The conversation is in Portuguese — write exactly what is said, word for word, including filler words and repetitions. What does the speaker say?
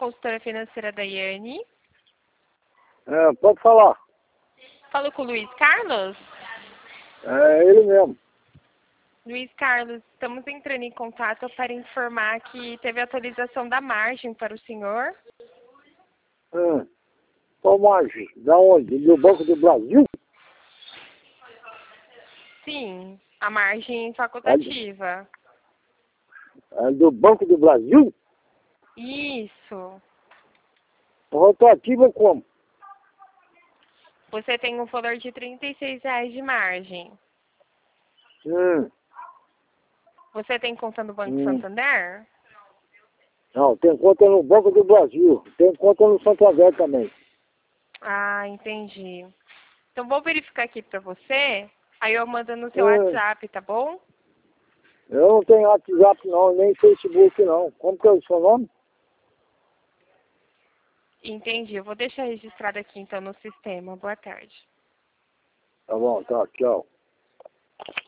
consultora financeira da Iane. É, pode falar. Falo com o Luiz Carlos? É ele mesmo. Luiz Carlos, estamos entrando em contato para informar que teve atualização da margem para o senhor. Hum. Qual margem? Da onde? Do Banco do Brasil? Sim, a margem facultativa. É do Banco do Brasil? Isso. Rotativa como? Você tem um valor de trinta e seis reais de margem. Hum. Você tem conta no Banco Hum. Santander? Não, tem conta no Banco do Brasil. Tem conta no Santander também. Ah, entendi. Então vou verificar aqui para você, aí eu mando no seu Hum. WhatsApp, tá bom? Eu não tenho WhatsApp não, nem Facebook não. Como que é o seu nome? Entendi. Eu vou deixar registrado aqui então no sistema. Boa tarde. Tá bom, tá, tchau.